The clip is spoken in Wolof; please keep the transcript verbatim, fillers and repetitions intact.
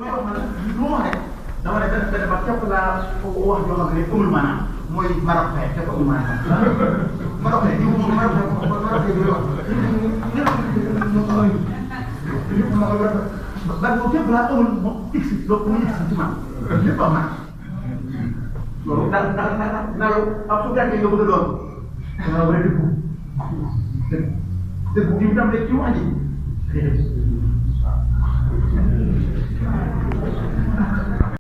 mooy wax ma ne lu ma wax rek dama ne benn benn ba képp laa wax joo xam ne amul maanaam mooy Maroc fay képp amul maanaam Maroc fay jiw moom Maroc fay Maroc fay bi wax ñëpp ma ko ban ko képp laa amul moom x donc mu x ci man lépp am naa loolu ndax ndax ndax naa yow ab su fekkee nga bëgg a doon dama war a dëggu dëgg dëggu bi tam de ci wax ji